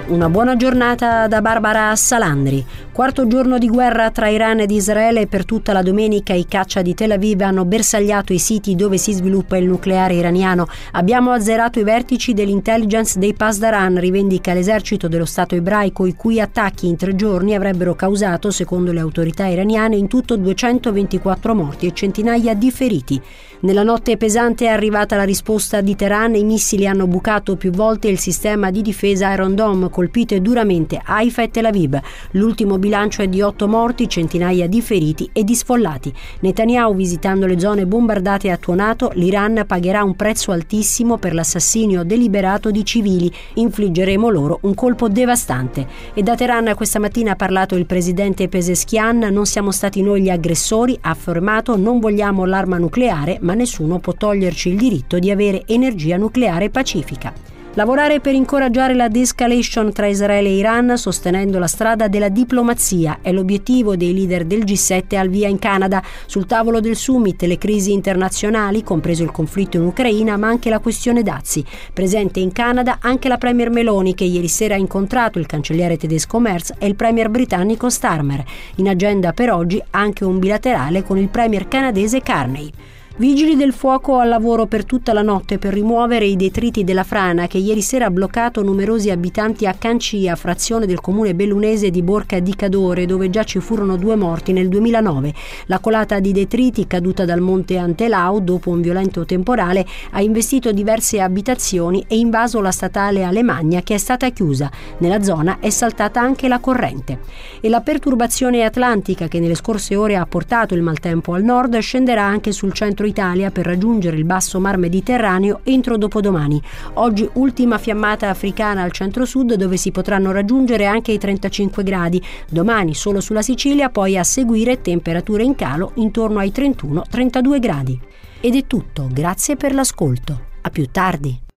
Una buona giornata da Barbara Salandri. Quarto giorno di guerra tra Iran ed Israele e per tutta la domenica i caccia di Tel Aviv hanno bersagliato i siti dove si sviluppa il nucleare iraniano. Abbiamo azzerato i vertici dell'intelligence dei Pasdaran, rivendica l'esercito dello Stato ebraico, i cui attacchi in 3 giorni avrebbero causato, secondo le autorità iraniane, in tutto 224 morti e centinaia di feriti. Nella notte pesante è arrivata la risposta di Teheran. I missili hanno bucato più volte il sistema di difesa Iron Dome, colpite duramente Haifa e Tel Aviv. L'ultimo bilancio è di 8 morti, centinaia di feriti e di sfollati. Netanyahu, visitando le zone bombardate, ha tuonato: l'Iran pagherà un prezzo altissimo per l'assassinio deliberato di civili, infliggeremo loro un colpo devastante. E da Teheran questa mattina ha parlato il presidente Pezeshkian: non siamo stati noi gli aggressori, ha affermato, non vogliamo l'arma nucleare, ma nessuno può toglierci il diritto di avere energia nucleare pacifica. Lavorare per incoraggiare la de-escalation tra Israele e Iran, sostenendo la strada della diplomazia, è l'obiettivo dei leader del G7 al via in Canada. Sul tavolo del summit le crisi internazionali, compreso il conflitto in Ucraina, ma anche la questione dazi. Presente in Canada anche la premier Meloni, che ieri sera ha incontrato il cancelliere tedesco Merz e il premier britannico Starmer. In agenda per oggi anche un bilaterale con il premier canadese Carney. Vigili del fuoco al lavoro per tutta la notte per rimuovere i detriti della frana che ieri sera ha bloccato numerosi abitanti a Cancia, frazione del comune bellunese di Borca di Cadore, dove già ci furono 2 morti nel 2009. La colata di detriti caduta dal monte Antelau dopo un violento temporale ha investito diverse abitazioni e invaso la statale Alemagna, che è stata chiusa. Nella zona è saltata anche la corrente. E la perturbazione atlantica che nelle scorse ore ha portato il maltempo al nord scenderà anche sul centro Italia per raggiungere il basso mar Mediterraneo entro dopodomani. Oggi ultima fiammata africana al centro-sud, dove si potranno raggiungere anche i 35 gradi. Domani solo sulla Sicilia, poi a seguire temperature in calo intorno ai 31-32 gradi. Ed è tutto, grazie per l'ascolto. A più tardi.